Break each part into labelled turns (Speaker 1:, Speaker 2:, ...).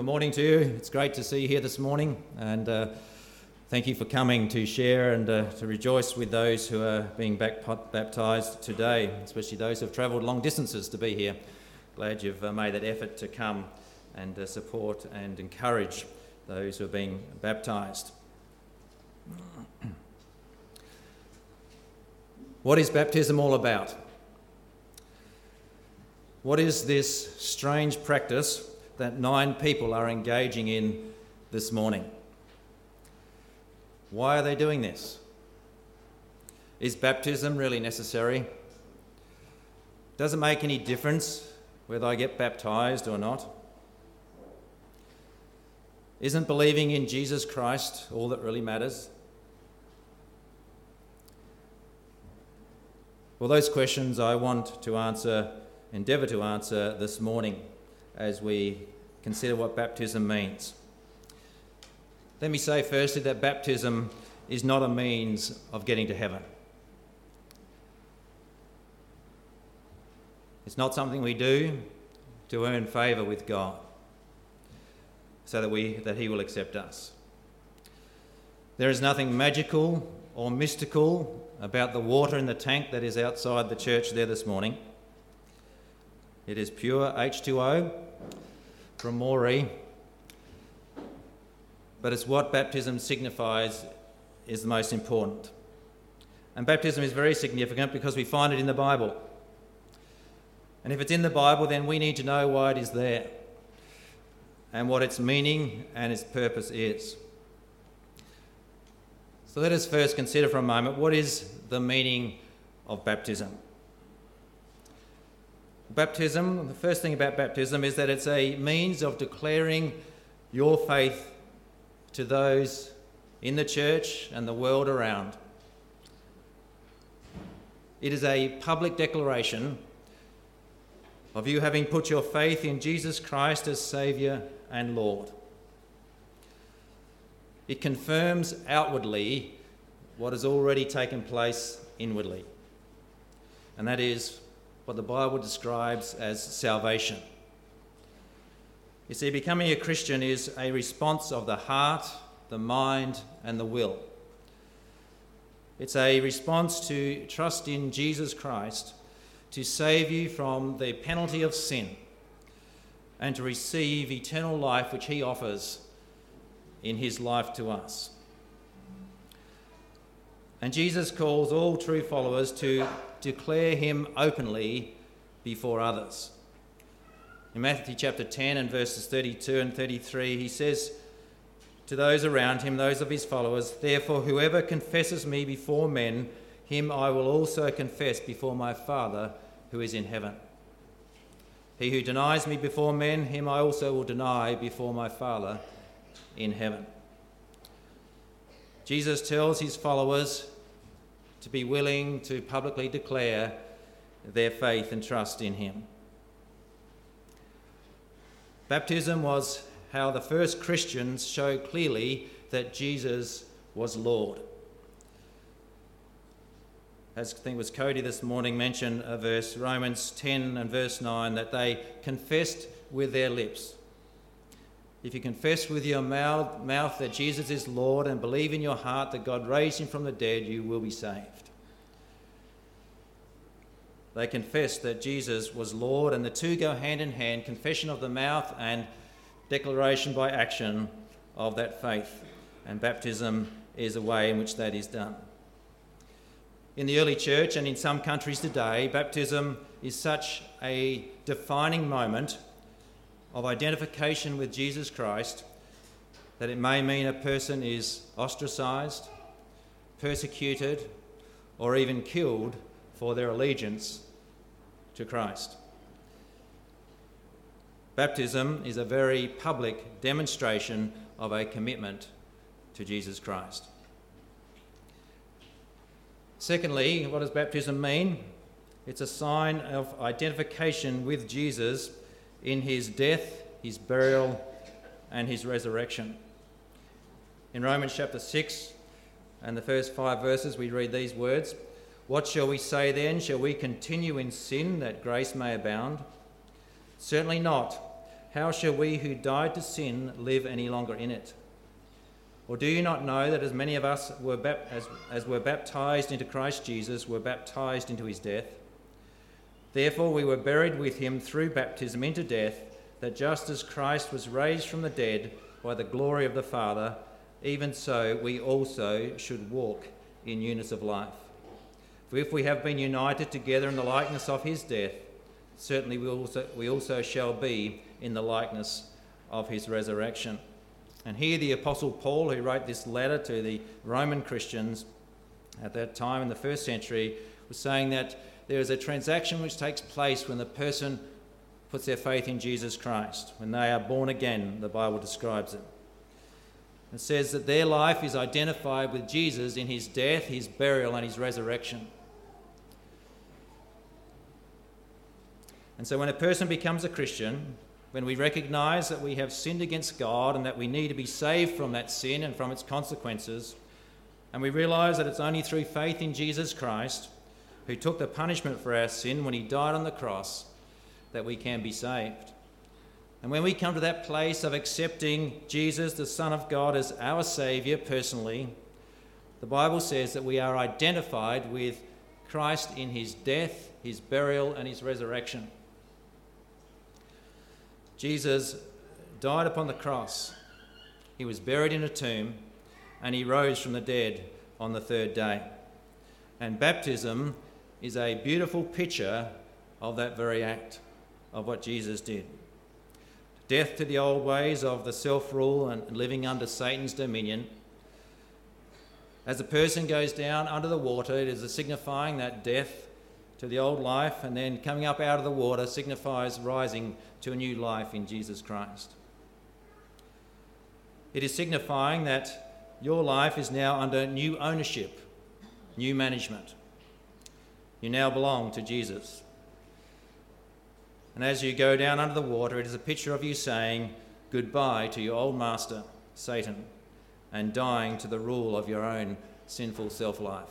Speaker 1: morning to you. It's great to see you here this morning, and thank you for coming to share and to rejoice with those who are being baptised today, especially those who have travelled long distances to be here. Glad you've made that effort to come and support and encourage those who are being baptised. What is baptism all about? What is this strange practice that 9 people are engaging in this morning? Why are they doing this? Is baptism really necessary? Does it make any difference whether I get baptised or not? Isn't believing in Jesus Christ all that really matters? Well, those questions I want to endeavour to answer this morning as we consider what baptism means. Let me say firstly that baptism is not a means of getting to heaven. It's not something we do to earn favour with God so that He will accept us. There is nothing magical or mystical about the water in the tank that is outside the church there this morning. It is pure H2O from Moree, but it's what baptism signifies is the most important. And baptism is very significant because we find it in the Bible. And if it's in the Bible, then we need to know why it is there and what its meaning and its purpose is. So let us first consider for a moment, what is the meaning of baptism? Baptism, the first thing about baptism is that it's a means of declaring your faith to those in the church and the world around. It is a public declaration of you having put your faith in Jesus Christ as Saviour and Lord. It confirms outwardly what has already taken place inwardly, and that is what the Bible describes as salvation. You see, becoming a Christian is a response of the heart, the mind, and the will. It's a response to trust in Jesus Christ to save you from the penalty of sin and to receive eternal life which He offers in His life to us. And Jesus calls all true followers to declare Him openly before others. In Matthew chapter 10 and verses 32 and 33, He says to those around Him, those of His followers, "Therefore whoever confesses me before men, him I will also confess before my Father who is in heaven. He who denies me before men, him I also will deny before my Father in heaven." Jesus tells His followers to be willing to publicly declare their faith and trust in Him. Baptism was how the first Christians showed clearly that Jesus was Lord. As I think it was Cody this morning mentioned a verse, Romans 10 and verse 9, that they confessed with their lips. If you confess with your mouth that Jesus is Lord and believe in your heart that God raised Him from the dead, you will be saved. They confessed that Jesus was Lord, and the two go hand in hand, confession of the mouth and declaration by action of that faith. And baptism is a way in which that is done. In the early church and in some countries today, baptism is such a defining moment of identification with Jesus Christ that it may mean a person is ostracised, persecuted, or even killed for their allegiance to Christ. Baptism is a very public demonstration of a commitment to Jesus Christ. Secondly, what does baptism mean? It's a sign of identification with Jesus in His death, His burial, and His resurrection. In Romans chapter 6 and the first 5 verses, we read these words, "What shall we say then? Shall we continue in sin that grace may abound? Certainly not. how shall we who died to sin live any longer in it? Or do you not know that as many of us were baptized into Christ Jesus were baptized into his death? Therefore we were buried with him through baptism into death, that just as Christ was raised from the dead by the glory of the Father, even so we also should walk in newness of life. For if we have been united together in the likeness of his death, certainly we also shall be in the likeness of his resurrection. And here the Apostle Paul, who wrote this letter to the Roman Christians at that time in the first century, was saying that there is a transaction which takes place when the person puts their faith in Jesus Christ, when they are born again, the Bible describes it. It says that their life is identified with Jesus in his death, his burial, and his resurrection. And so when a person becomes a Christian, when we recognise that we have sinned against God and that we need to be saved from that sin and from its consequences, and we realise that it's only through faith in Jesus Christ, who took the punishment for our sin when he died on the cross, that we can be saved. And when we come to that place of accepting Jesus, the Son of God, as our Saviour personally, the Bible says that we are identified with Christ in his death, his burial, and his resurrection. Jesus died upon the cross. He was buried in a tomb, and he rose from the dead on the third day. And baptism is a beautiful picture of that very act, of what Jesus did. Death to the old ways of the self-rule and living under Satan's dominion. As a person goes down under the water, it is a signifying that death to the old life, and then coming up out of the water signifies rising to a new life in Jesus Christ. It is signifying that your life is now under new ownership, new management. You now belong to Jesus. And as you go down under the water, it is a picture of you saying goodbye to your old master, Satan, and dying to the rule of your own sinful self-life.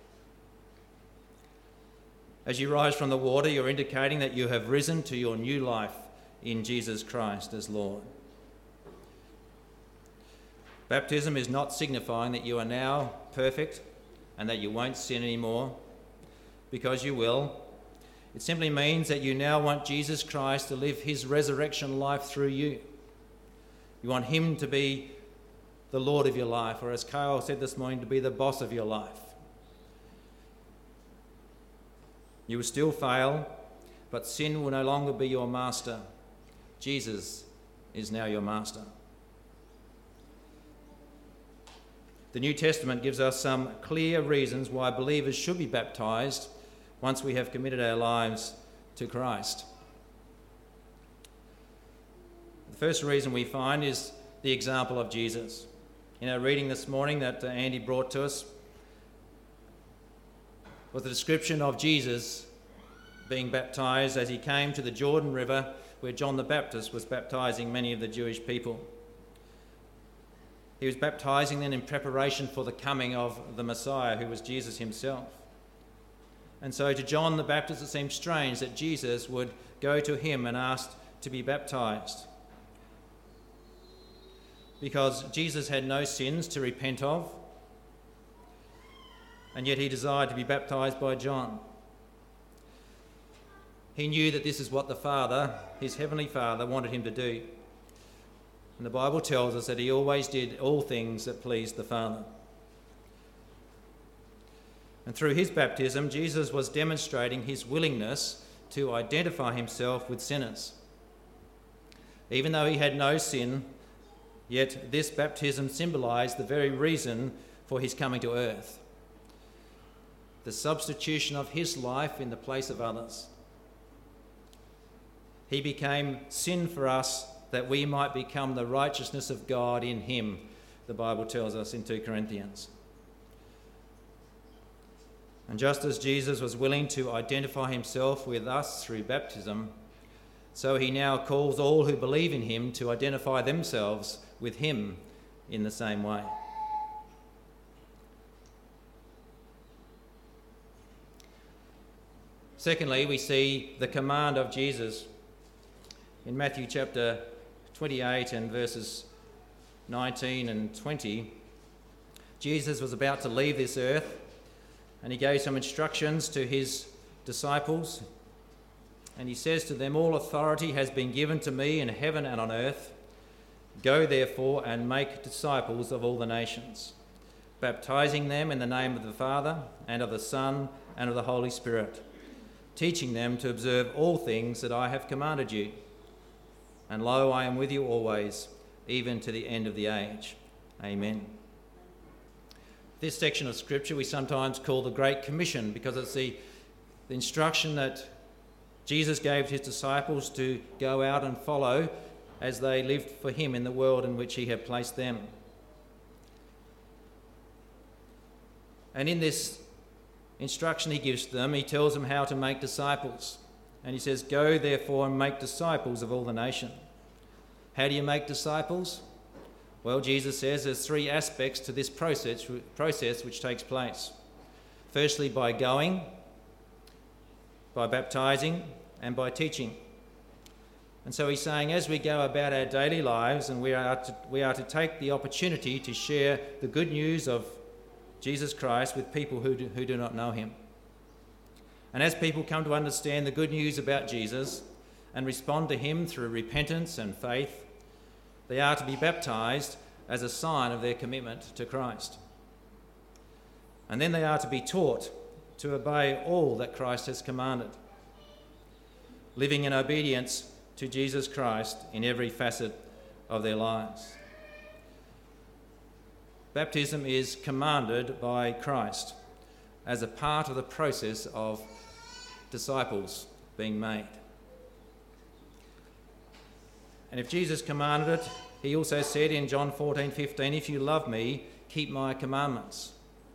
Speaker 1: As you rise from the water, you're indicating that you have risen to your new life in Jesus Christ as Lord. Baptism is not signifying that you are now perfect and that you won't sin anymore, because you will. It simply means that you now want Jesus Christ to live his resurrection life through you. You want him to be the Lord of your life, or as Kyle said this morning, to be the boss of your life. You will still fail, but sin will no longer be your master. Jesus is now your master. The New Testament gives us some clear reasons why believers should be baptised once we have committed our lives to Christ. The first reason we find is the example of Jesus. In our reading this morning that Andy brought to us was the description of Jesus being baptised as he came to the Jordan River, where John the Baptist was baptising many of the Jewish people. He was baptising then in preparation for the coming of the Messiah, who was Jesus himself. And so to John the Baptist, it seemed strange that Jesus would go to him and ask to be baptised, because Jesus had no sins to repent of, and yet he desired to be baptised by John. He knew that this is what the Father, his heavenly Father, wanted him to do. And the Bible tells us that he always did all things that pleased the Father. And through his baptism, Jesus was demonstrating his willingness to identify himself with sinners. Even though he had no sin, yet this baptism symbolised the very reason for his coming to earth: the substitution of his life in the place of others. He became sin for us that we might become the righteousness of God in him, the Bible tells us in 2 Corinthians. And just as Jesus was willing to identify himself with us through baptism, so he now calls all who believe in him to identify themselves with him in the same way. Secondly, we see the command of Jesus in Matthew chapter 28 and verses 19 and 20, Jesus was about to leave this earth, and he gave some instructions to his disciples. And he says to them, "All authority has been given to me in heaven and on earth. Go therefore and make disciples of all the nations, baptizing them in the name of the Father and of the Son and of the Holy Spirit, teaching them to observe all things that I have commanded you. And lo, I am with you always, even to the end of the age." Amen. This section of Scripture we sometimes call the Great Commission, because it's the instruction that Jesus gave his disciples to go out and follow as they lived for him in the world in which he had placed them. And in this instruction he gives them, he tells them how to make disciples. And he says, "Go therefore and make disciples of all the nation." How do you make disciples? Well, Jesus says there's three aspects to this process which takes place. Firstly, by going, by baptizing, and by teaching. And so he's saying, as we go about our daily lives, and we are to take the opportunity to share the good news of Jesus Christ with people who do not know him. And as people come to understand the good news about Jesus and respond to him through repentance and faith, they are to be baptized as a sign of their commitment to Christ. And then they are to be taught to obey all that Christ has commanded, living in obedience to Jesus Christ in every facet of their lives. Baptism is commanded by Christ as a part of the process of disciples being made. And if Jesus commanded it, he also said in John 14:15, "If you love me, keep my commandments."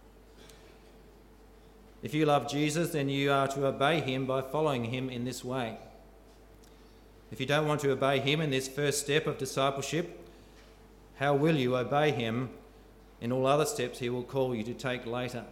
Speaker 1: If you love Jesus, then you are to obey him by following him in this way. If you don't want to obey him in this first step of discipleship, how will you obey him in all other steps he will call you to take later?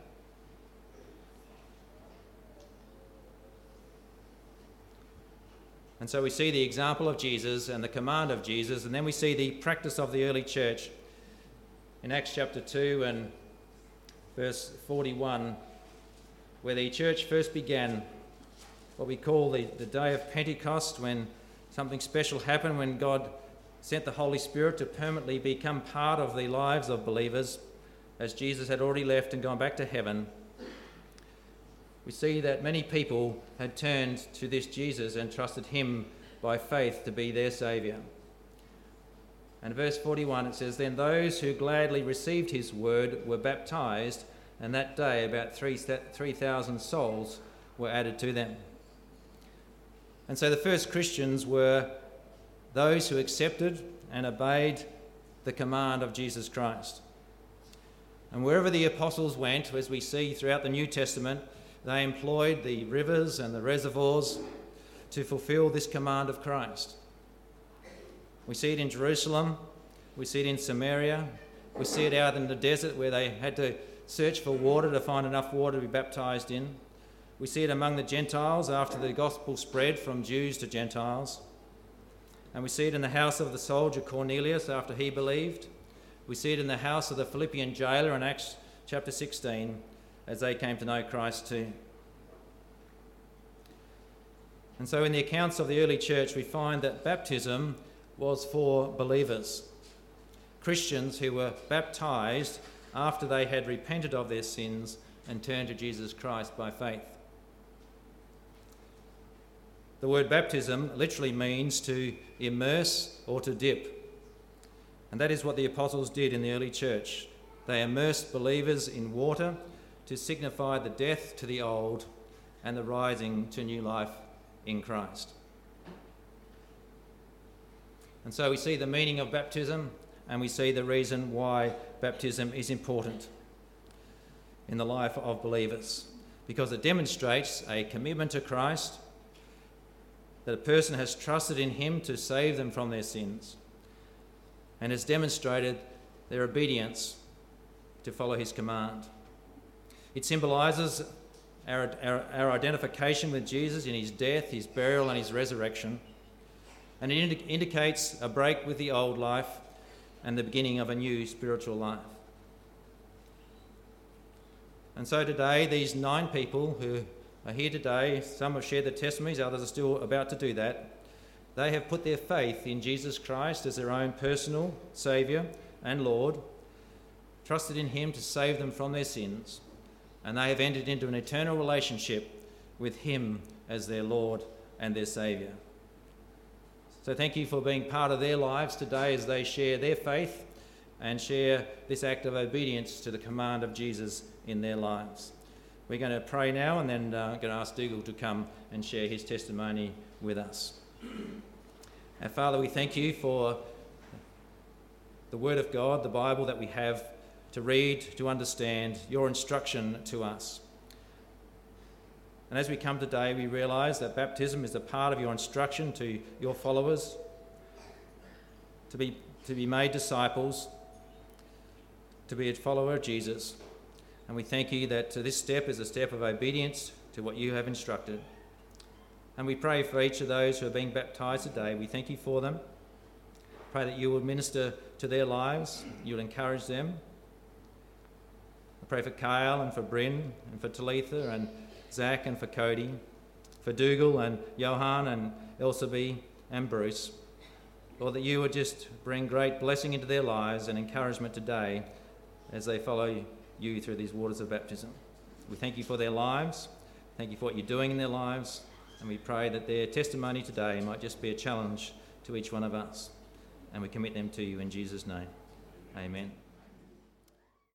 Speaker 1: And so we see the example of Jesus and the command of Jesus, and then we see the practice of the early church in Acts chapter 2 and verse 41, where the church first began what we call the day of Pentecost, when something special happened, when God sent the Holy Spirit to permanently become part of the lives of believers, as Jesus had already left and gone back to heaven. We see that many people had turned to this Jesus and trusted him by faith to be their saviour. And verse 41, it says, "Then those who gladly received his word were baptized, and that day about 3,000 souls were added to them." And so the first Christians were those who accepted and obeyed the command of Jesus Christ. And wherever the apostles went, as we see throughout the New Testament, they employed the rivers and the reservoirs to fulfill this command of Christ. We see it in Jerusalem, we see it in Samaria, we see it out in the desert where they had to search for water to find enough water to be baptized in. We see it among the Gentiles after the gospel spread from Jews to Gentiles. And we see it in the house of the soldier Cornelius after he believed. We see it in the house of the Philippian jailer in Acts chapter 16 as they came to know Christ too. And so in the accounts of the early church, we find that baptism was for believers, Christians who were baptized after they had repented of their sins and turned to Jesus Christ by faith. The word baptism literally means to immerse or to dip. And that is what the apostles did in the early church. They immersed believers in water to signify the death to the old and the rising to new life in Christ. And so we see the meaning of baptism, and we see the reason why baptism is important in the life of believers, because it demonstrates a commitment to Christ, that a person has trusted in him to save them from their sins, and has demonstrated their obedience to follow his command. It symbolises our identification with Jesus in his death, his burial and his resurrection. and it indicates a break with the old life and the beginning of a new spiritual life. And so today, these 9 people who are here today, some have shared their testimonies, others are still about to do that. They have put their faith in Jesus Christ as their own personal Saviour and Lord, trusted in him to save them from their sins, and they have entered into an eternal relationship with him as their Lord and their Saviour. So thank you for being part of their lives today as they share their faith and share this act of obedience to the command of Jesus in their lives. We're going to pray now, and then I'm going to ask Dougal to come and share his testimony with us. Our Father, we thank you for the Word of God, the Bible that we have to read, to understand, your instruction to us. And as we come today, we realise that baptism is a part of your instruction to your followers to be made disciples, to be a follower of Jesus. And we thank you that this step is a step of obedience to what you have instructed. And we pray for each of those who are being baptised today. We thank you for them. Pray that you will minister to their lives, you'll encourage them. I pray for Kyle and for Bryn and for Talitha and Zach and for Cody, for Dougal and Johan and Elsabe and Bruce. Lord, that you would just bring great blessing into their lives and encouragement today as they follow you through these waters of baptism. We thank you for their lives. Thank you for what you're doing in their lives. And we pray that their testimony today might just be a challenge to each one of us. And we commit them to you in Jesus' name. Amen.